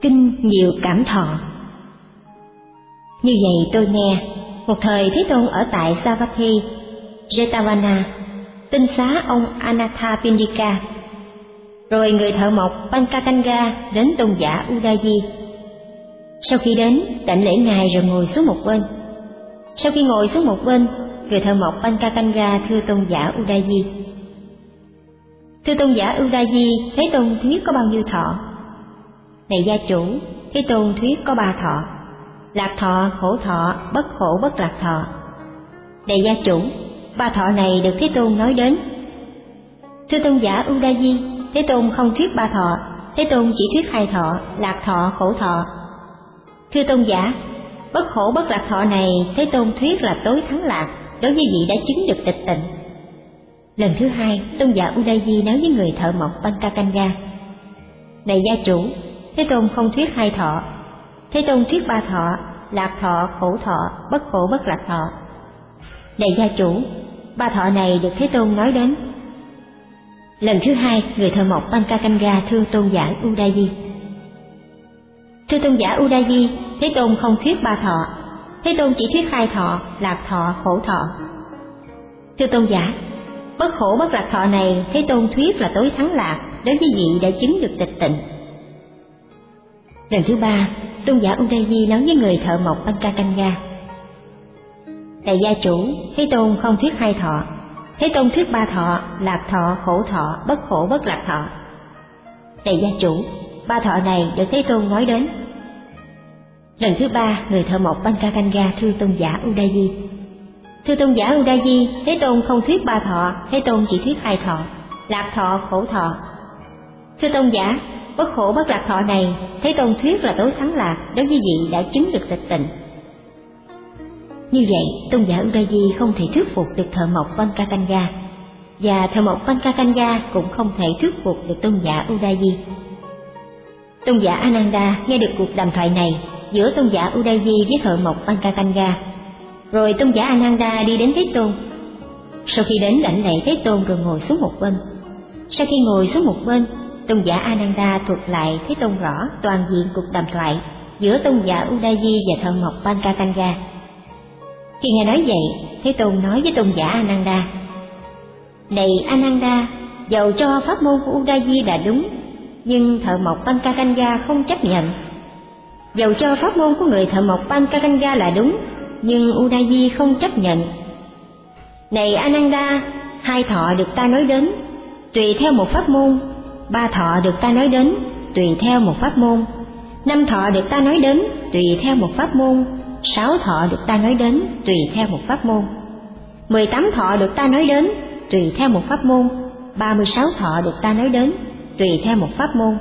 Kinh nhiều cảm thọ. Như vậy tôi nghe, một thời Thế Tôn ở tại Savatthi, Jetavana, tinh xá ông Anathapindika. Rồi người thợ mộc Pancakanga đến tôn giả Udayi. Sau khi đến, đảnh lễ ngài rồi ngồi xuống một bên. Sau khi ngồi xuống một bên, người thợ mộc Pancakanga thưa tôn giả Udayi: Thưa tôn giả Udayi, Thế Tôn thuyết có bao nhiêu thọ? Này gia chủ, Thế Tôn thuyết có 3 thọ: lạc thọ, khổ thọ, bất khổ bất lạc thọ. Này gia chủ, 3 thọ này được Thế Tôn nói đến. Thưa tôn giả Udayi, Thế Tôn không thuyết 3 thọ, Thế Tôn chỉ thuyết 2 thọ, lạc thọ, khổ thọ. Thưa tôn giả, bất khổ bất lạc thọ này Thế Tôn thuyết là tối thắng lạc đối với vị đã chứng được tịch tịnh. Lần thứ 2, tôn giả Udayi nói với người thợ mộc Pancakanga: Này gia chủ, Thế Tôn không thuyết 2 thọ, Thế Tôn thuyết 3 thọ, lạc thọ, khổ thọ, bất khổ bất lạc thọ. Này gia chủ, 3 thọ này được Thế Tôn nói đến. Lần thứ 2, người thợ mộc Pancakanga thưa tôn giả Udayi: Thưa tôn giả Udayi, Thế Tôn không thuyết 3 thọ, Thế Tôn chỉ thuyết 2 thọ, lạc thọ, khổ thọ. Thưa tôn giả, bất khổ bất lạc thọ này Thế Tôn thuyết là tối thắng lạc đối với vị đã chứng được tịch tịnh. Lần thứ 3, tôn giả Udayi nói với người thợ mộc Pancakanga: Này gia chủ, Thế Tôn không thuyết 2 thọ, Thế Tôn thuyết 3 thọ, lạc thọ, khổ thọ, bất khổ bất lạc thọ. Này gia chủ, 3 thọ này được Thế Tôn nói đến. Lần thứ 3, người thợ mộc Pancakanga thưa tôn giả Udayi: Thưa tôn giả Udayi, Thế Tôn không thuyết 3 thọ, Thế Tôn chỉ thuyết 2 thọ, lạc thọ, khổ thọ. Thưa tôn giả, bất khổ bất lạc thọ này Thế Tôn thuyết là tối thắng lạc đối với vị đã chứng được tịch tịnh. Như vậy, tôn giả Udayi không thể thuyết phục được thợ mộc Pancakanga, và thợ mộc Pancakanga cũng không thể thuyết phục được tôn giả Udayi. Tôn giả Ananda nghe được cuộc đàm thoại này giữa tôn giả Udayi với thợ mộc Pancakanga. Rồi tôn giả Ananda đi đến Thế Tôn. Sau khi đến đảnh lễ Thế Tôn rồi ngồi xuống một bên. Sau khi ngồi xuống một bên, tôn giả Ananda thuật lại Thế Tôn rõ toàn diện cuộc đàm thoại giữa tôn giả Udayi và thợ mộc Pancakanga. Khi nghe nói vậy, Thế Tôn nói với tôn giả Ananda: Này Ananda, dầu cho pháp môn của Udayi là đúng, nhưng thợ mộc Pancakanga không chấp nhận. Dầu cho pháp môn của người thợ mộc Pancakanga là đúng, nhưng Udayi không chấp nhận. Này Ananda, 2 thọ được ta nói đến, tùy theo một pháp môn. 3 thọ được ta nói đến, tùy theo một pháp môn. 5 thọ được ta nói đến, tùy theo một pháp môn. 6 thọ được ta nói đến, tùy theo một pháp môn. 18 thọ được ta nói đến, tùy theo một pháp môn. 36 thọ được ta nói đến, tùy theo một pháp môn.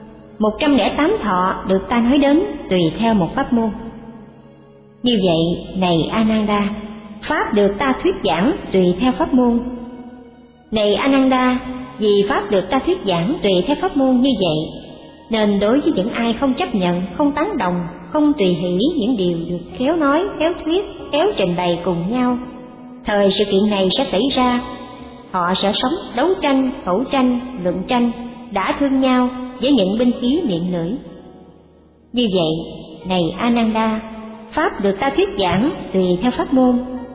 108 thọ được ta nói đến, tùy theo một pháp môn. Như vậy, này Ananda, pháp được ta thuyết giảng tùy theo pháp môn. Này Ananda, vì pháp được ta thuyết giảng tùy theo pháp môn như vậy, nên đối với những ai không chấp nhận, không tán đồng, không tùy hỷ những điều được khéo nói, khéo thuyết, khéo trình bày cùng nhau, thời sự kiện này sẽ xảy ra. Họ sẽ sống đấu tranh, khẩu tranh, luận tranh, đã thương nhau với những binh khí miệng lưỡi. Như vậy, này Ananda, pháp được ta thuyết giảng tùy theo pháp môn.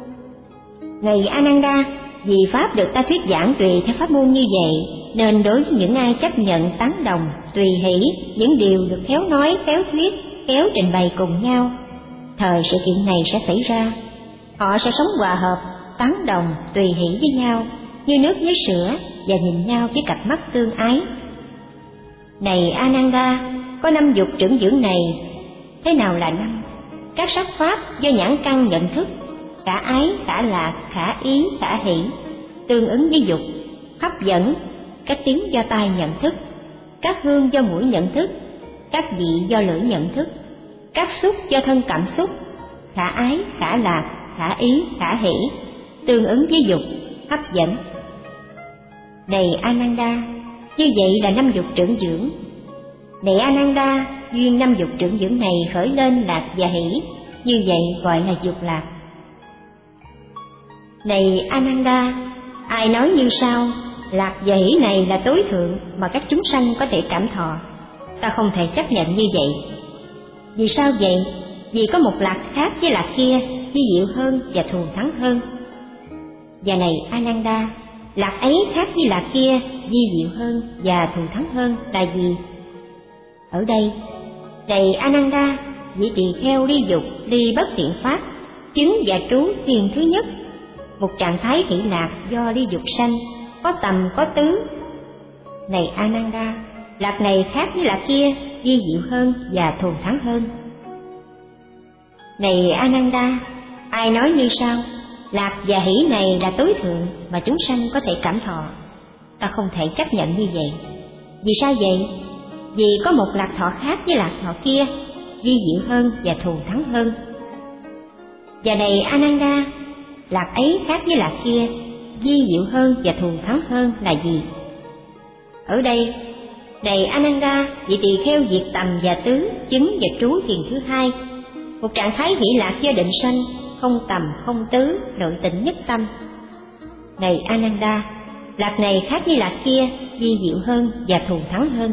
Này Ananda, vì pháp được ta thuyết giảng tùy theo pháp môn như vậy, nên đối với những ai chấp nhận, tán đồng, tùy hỷ những điều được khéo nói, khéo thuyết, khéo trình bày cùng nhau, thời sự kiện này sẽ xảy ra. Họ sẽ sống hòa hợp, tán đồng, tùy hỷ với nhau, như nước với sữa, và nhìn nhau với cặp mắt tương ái. Này Ananda, có 5 dục trưởng dưỡng này. Thế nào là 5? Các sắc pháp do nhãn căn nhận thức, khả ái, khả lạc, khả ý, khả hỷ, tương ứng với dục. Hấp dẫn, các tiếng do tai nhận thức, các hương do mũi nhận thức, các vị do lưỡi nhận thức, các xúc do thân cảm xúc. Khả ái, khả lạc, khả ý, khả hỷ, tương ứng với dục, hấp dẫn. Này Ananda, như vậy là 5 dục trưởng dưỡng. Này Ananda, duyên 5 dục trưởng dưỡng này khởi lên lạc và hỷ, như vậy gọi là dục lạc. Này Ananda, ai nói như sau: lạc và hỷ này là tối thượng mà các chúng sanh có thể cảm thọ. ta không thể chấp nhận như vậy. Vì sao vậy? Vì có một lạc khác với lạc kia, vi diệu hơn và thù thắng hơn. Và này Ananda, lạc ấy khác với lạc kia, vi diệu hơn và thù thắng hơn là gì? Ở đây, này Ananda, vị tỳ kheo ly dục, ly bất thiện pháp, chứng và trú thiền thứ nhất, một trạng thái hỷ lạc do ly dục sanh, có tầm có tứ. Này Ananda, lạc này khác với lạc kia, vi diệu hơn và thù thắng hơn. Này Ananda, ai nói như sau: lạc và hỷ này là tối thượng mà chúng sanh có thể cảm thọ, ta không thể chấp nhận như vậy. Vì sao vậy? Vì có một lạc thọ khác với lạc thọ kia, vi diệu hơn và thù thắng hơn. Và này Ananda, lạc ấy khác với lạc kia, vi diệu hơn và thù thắng hơn là gì? Ở đây, này Ananda, vị tỳ kheo diệt tầm và tứ, chứng và trú thiền thứ hai, một trạng thái hỷ lạc do định sanh, không tầm không tứ, nội tịnh nhất tâm. Này Ananda, lạc này khác với lạc kia, vi diệu hơn và thù thắng hơn.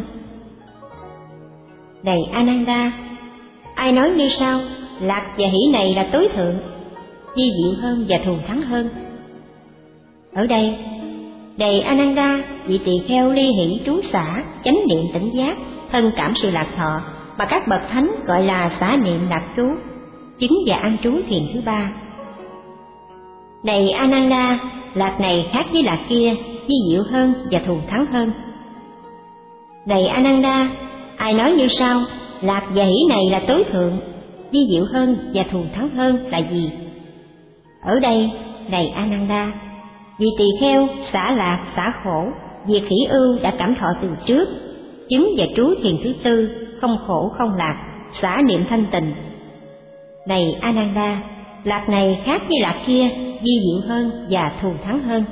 Này Ananda, ai nói như sau: lạc và hỷ này là tối thượng, vi diệu hơn và thù thắng hơn. Ở đây, này Ananda, vị tỳ kheo ly hỷ trú xả, chánh niệm tỉnh giác, thân cảm sự lạc thọ mà các bậc thánh gọi là xả niệm lạc trú, chứng và an trú thiền thứ ba. Này Ananda, lạc này khác với lạc kia, vi diệu hơn và thù thắng hơn. Này Ananda, ai nói như sau: lạc và hỷ này là tối thượng, vi diệu hơn và thù thắng hơn là gì? Ở đây, này Ananda, vị tỳ kheo xả lạc xả khổ, diệt hỷ ưu đã cảm thọ từ trước, chứng và trú thiền thứ tư, không khổ không lạc, xả niệm thanh tịnh. Này Ananda, lạc này khác với lạc kia, vi diệu hơn và thù thắng hơn.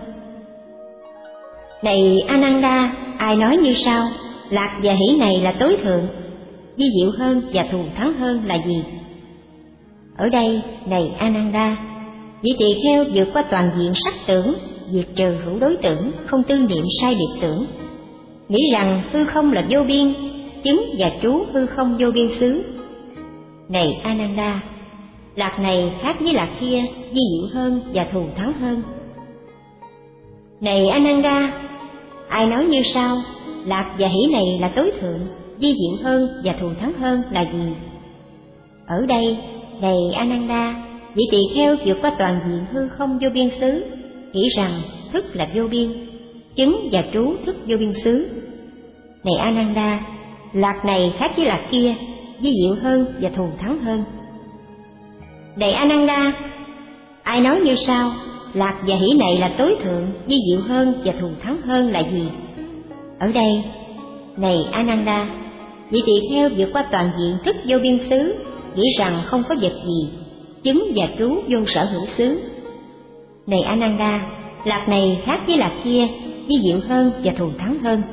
Này Ananda, ai nói như sau: lạc và hỷ này là tối thượng, vi diệu hơn và thù thắng hơn là gì? Ở đây, này Ananda, vị tỳ kheo vượt qua toàn diện sắc tưởng, diệt trừ hữu đối tưởng, không tư niệm sai biệt tưởng, nghĩ rằng hư không là vô biên, chứng và trú hư không vô biên xứ. Này Ananda, lạc này khác với lạc kia, vi diệu hơn và thù thắng hơn. Này Ananda, ai nói như sau: lạc và hỷ này là tối thượng, vi diệu hơn và thù thắng hơn là gì? Ở đây, này Ananda, vị tỳ kheo vượt qua toàn diện hư không vô biên xứ, nghĩ rằng thức là vô biên, chứng và trú thức vô biên xứ. Này Ananda, lạc này khác với lạc kia, vi diệu hơn và thù thắng hơn. Này Ananda, ai nói như sau: lạc và hỷ này là tối thượng, vi diệu hơn và thù thắng hơn là gì? Ở đây, này Ananda, vị tỳ kheo vượt qua toàn diện thức vô biên xứ, nghĩ rằng không có vật gì, chứng và trú vô sở hữu xứ. Này Ananda, lạc này khác với lạc kia, vi diệu hơn và thù thắng hơn.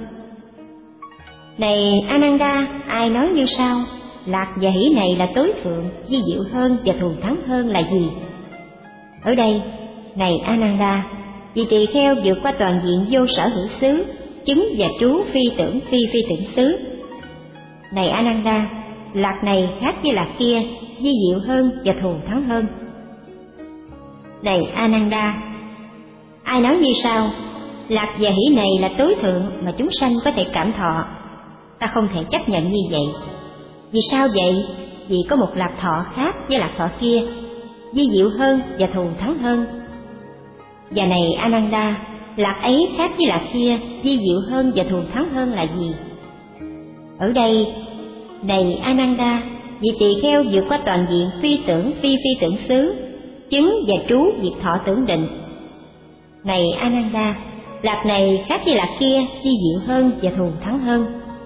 Này Ananda, ai nói như sau: lạc và hỷ này là tối thượng, vi diệu hơn và thù thắng hơn là gì? Ở đây, này Ananda, vị tỳ kheo vượt qua toàn diện vô sở hữu xứ, chứng và trú phi tưởng tưởng xứ. Này Ananda, lạc này khác với lạc kia, vi diệu hơn và thù thắng hơn. Này Ananda, ai nói như sau: lạc và hỷ này là tối thượng mà chúng sanh có thể cảm thọ, ta không thể chấp nhận như vậy. Vì sao vậy? Vì có một lạc thọ khác với lạc thọ kia, vi diệu hơn và thù thắng hơn. Và này Ananda, lạc ấy khác với lạc kia, vi diệu hơn và thù thắng hơn là gì? Ở đây, này Ananda, vị tỳ kheo vượt qua toàn diện phi tưởng xứ, chứng và trú diệt thọ tưởng định. Này Ananda, lạc này khác với lạc kia, vi diệu hơn và thù thắng hơn.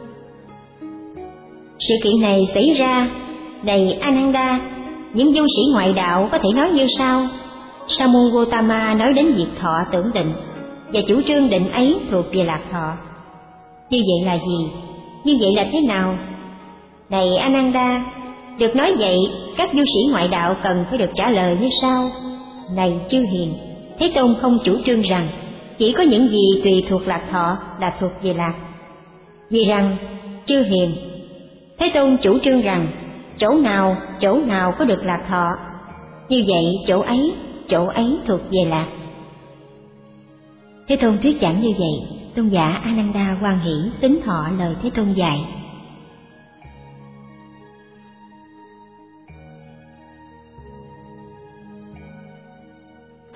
Sự kiện này xảy ra, này Ananda, những du sĩ ngoại đạo có thể nói như sau: Sa môn Gotama nói đến diệt thọ tưởng định, và chủ trương định ấy thuộc về lạc thọ. Như vậy là gì? Như vậy là thế nào? Này Ananda, được nói vậy, các du sĩ ngoại đạo cần phải được trả lời như sau: Này chư hiền, Thế Tôn không chủ trương rằng chỉ có những gì tùy thuộc lạc thọ là thuộc về lạc. Vì rằng, chư hiền, Thế Tôn chủ trương rằng chỗ nào có được lạc thọ, như vậy chỗ ấy thuộc về lạc. Thế Tôn thuyết giảng như vậy, tôn giả A Nan Đa hoan hỷ tín thọ lời Thế Tôn dạy.